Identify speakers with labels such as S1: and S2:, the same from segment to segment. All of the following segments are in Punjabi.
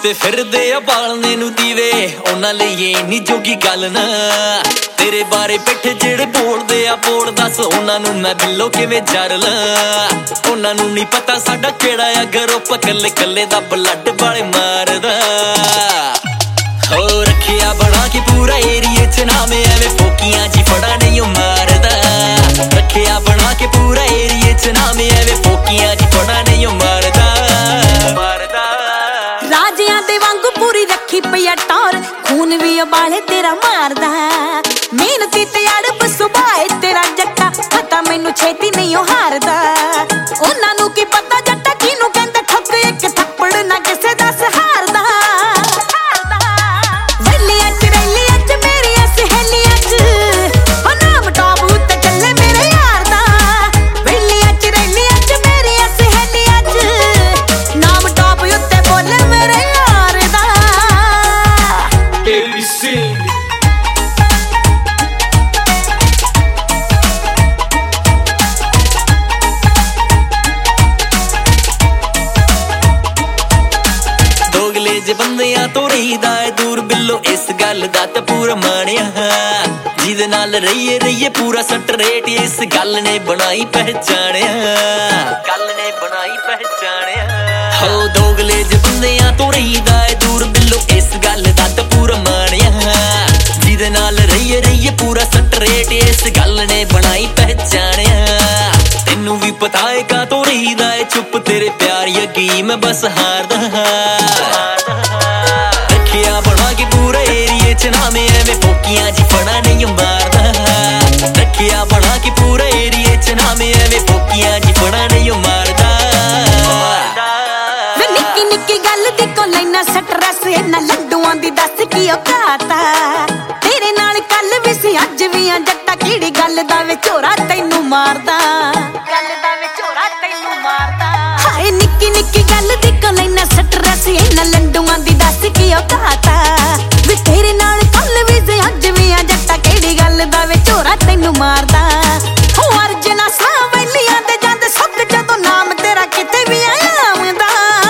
S1: ਤੇ ਫਿਰਦੇ ਆ ਬਾਲਨੇ ਨੂੰ ਦੀਵੇ ਉਹਨਾਂ ਲਈ ਇਹ ਨਹੀਂ ਜੋਗੀ ਗੱਲ ਨਾ ਤੇਰੇ ਬਾਰੇ ਪਿੱਠ ਜਿਹੜੇ ਬੋਲਦੇ ਆ ਬੋਲ ਦੱਸ ਉਹਨਾਂ ਨੂੰ ਮੈਂ ਬਿੱਲੋ ਕਿਵੇਂ ਜਰ ਲਾਂ ਉਹਨਾਂ ਨੂੰ ਨਹੀਂ ਪਤਾ ਸਾਡਾ ਕਿਹੜਾ ਆ ਗਰੁੱਪ ਕੱਲੇ ਕੱਲੇ ਦਾ ਬਲੱਡ ਵਾਲੇ ਮਾਰਦਾ ਹੋ ਰੱਖਿਆ ਬਣਾ ਕੇ ਪੂਰਾ ਏਰੀਏ ਚ ਨਾਮ ਐਵੇਂ ਫੋਕੀਆਂ ਜੀ ਫੜਾ ਨਹੀਂ ਮਾਰਦਾ ਰੱਖਿਆ ਬਣਾ ਕੇ ਪੂਰਾ ਏਰੀਏ ਚ ਨਾਮ ਐਵੇਂ ਫੋਕੀਆਂ ਜੀ ਫੜਾ ਨਹੀਂ ਮਾਰਦਾ
S2: ਰਾਜਿਆਂ ਦੇ ਵਾਂਗੂ ਪੂਰੀ ਰੱਖੀ ਪਈਆ ਟੌਰ ਖੂਨ ਵੀ ਉਬਾਲੇ ਤੇਰਾ ਮਾਰਦਾ ਮਿਹਨਤੀ ਤੇ ਅੜਬ ਸੁਭਾਏ ਤੇਰਾ ਜੱਟਾ ਪਤਾ ਮੈਨੂੰ ਛੇਤੀ ਨਹੀਂ ਉਹ ਹਾਰਦਾ ਉਹਨਾਂ ਨੂੰ ਕੀ ਪਤਾ ਜੱਟਾ ਕਿਹਨੂੰ ਕਹਿੰਦਾ ਠੱਕ ਇੱਕ ਥੱਪੜ ਨਾ ਕਿਸੇ ਦਾ ਸਹਾਰਦਾ ਵੈਲੀਆਂ ਚ ਰੈਲੀਆਂ ਚ ਮੇਰੀਆਂ ਸਹੇਲੀਆਂ ਚ ਉਹ ਨਾਮ ਟੌਪ ਉੱਤੇ ਚੱਲੇ ਮੇਰੇ ਯਾਰ ਦਾ ਵੈਲੀਆਂ ਚ ਰੈਲੀਆਂ ਚ ਮੇਰੀਆਂ ਸਹੇਲੀਆਂ ਚ ਨਾਮ ਟੌਪ ਉੱਤੇ ਬੋਲੇ ਮੇਰੇ ਯਾਰ ਦਾ
S3: ABC
S1: ਜੇ ਬੰਦਿਆਂ ਤੋਂ ਰਹੀਦਾ ਏ ਦੂਰ ਬਿੱਲੋ ਇਸ ਗੱਲ ਦਾ ਤਾਂ ਪੂਰਾ ਮਾਣਿਆ ਜਿਹਦੇ ਨਾਲ ਰਹੀਏ ਪੂਰਾ ਸਟਰੇਟ ਇਸ ਗੱਲ ਨੇ ਬਣਾਈ ਪਹਿਚਾਣਿਆ ਹੋ ਦੋਗਲੇ ਜੇ ਬੰਦਿਆਂ ਤੋਂ ਰਹੀਦਾ ਏ ਦੂਰ ਬਿੱਲੋ ਇਸ ਗੱਲ ਦਾ ਤਾਂ ਪੂਰਾ ਮਾਣਿਆ ਜਿਹਦੇ ਨਾਲ ਰਹੀਏ ਪੂਰਾ ਸਟਰੇਟ ਇਸ ਗੱਲ ਨੇ ਬਣਾਈ ਪਹਿਚਾਣਿਆ ਤੈਨੂੰ ਵੀ ਪਤਾ ਏ ਕਾ ਤੋਂ ਰਹੀਦਾ ਏ ਚੁੱਪ ਤੇਰੇ ਪਿਆਰ ਯਕੀ ਮੈਂ ਬਸ ਹਾਰਦਾ ਰੱਖਿਆ ਬਣਾ ਕੇ ਪੂਰਾ ਏਰੀਏ ਚ ਨਾਮ ਐਵੇਂ ਫੋਕੀਆਂ ਜੀ ਫੜਾ ਨਹੀਂ ਮਾਰਦਾ ਰੱਖਿਆ ਬਣਾ ਕੇ ਪੂਰਾ ਏਰੀਏ ਚ ਨਾਮ ਐਵੇਂ ਫੋਕੀਆਂ ਜੀ ਫੜਾ ਨਹੀਂ ਮਾਰਦਾ
S2: ਵੇ ਨਿੱਕੀ ਨਿੱਕੀ ਗੱਲ ਦੀ ਕੋ ਲੈਣਾ ਸਟਰੈਸ ਇਹਨਾਂ ਲੱਡੂਆਂ ਦੀ ਦੱਸ ਕੀ ਔਕਾਤਾ ਤੇਰੇ ਨਾਲ ਕੱਲ ਵੀ ਸੀ ਅੱਜ ਵੀ ਆ ਜੱਟਾ ਕਿਹੜੀ ਗੱਲ ਦਾ ਵਿਚੋਰਾ ਤੈਨੂੰ ਮਾਰਦਾ ਹਾਏ ਨਿੱਕੀ ਨਿੱਕੀ ਗੱਲ ਦੀ ਕੋ ਲੈਣਾ ਸਟਰੈਸ ਇਹਨਾਂ ਲੱਡੂਆਂ ਦੀ ਦੱਸ ਕੀ ਔਕਾਤਾ ਵੇ ਤੇਰੇ ਨਾਲ ਕੱਲ ਵੀ ਸੀ ਅੱਜ ਵੀ ਆ ਜੱਟਾ ਕਿਹੜੀ ਗੱਲ ਦਾ ਵਿਚੋਰਾ ਤੈਨੂੰ ਮਾਰਦਾ ਹੋ ਅਰਜਨਾ ਸਾਹ ਵੈਲੀਆਂ ਤੇ ਜਾਂਦੇ ਸੁੱਕ ਜਦੋਂ ਨਾਮ ਤੇਰਾ ਕਿਤੇ ਵੀ ਆਉਂਦਾ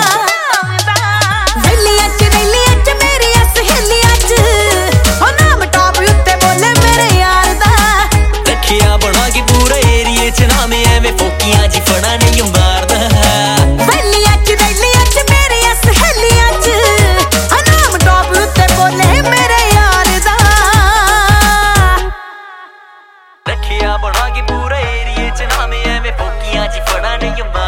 S2: ਵੈਲੀਆਂ ਚ ਰੈਲੀਆਂ ਚ ਮੇਰੀਆਂ ਸਹੇਲੀਆਂ ਚ ਉਹ ਨਾਮ ਟੌਪ ਉੱਤੇ ਬੋਲੇ ਮੇਰੇ ਯਾਰ ਦਾ
S1: ਰੱਖਿਆ ਬਣਾ ਕੇ ਪੂਰਾ ਏਰੀਏ ਚ ਨਾਮ ਐਵੇਂ ਫੋਕੀਆਂ ਜੀ ਫੜਾ ਨਹੀਂ ਮਾਰਦਾ
S2: ਵੈਲੀਆਂ ਚ ਰੈਲੀਆਂ ਚ ਮੇਰੀਆਂ ਸਹੇਲੀਆਂ ਚ ਉਹ ਨਾਮ ਟੌਪ ਉੱਤੇ ਬੋਲੇ ਮੇਰੇ ਯਾਰ ਦਾ
S1: ਰੱਖਿਆ ਬਣਾ ਕੇ ਪੂਰਾ ਏਰੀਏ ਚ ਨਾਮ ਐਵੇਂ ਫੋਕੀਆਂ ਜੀ ਫੜਾ ਨਹੀਂ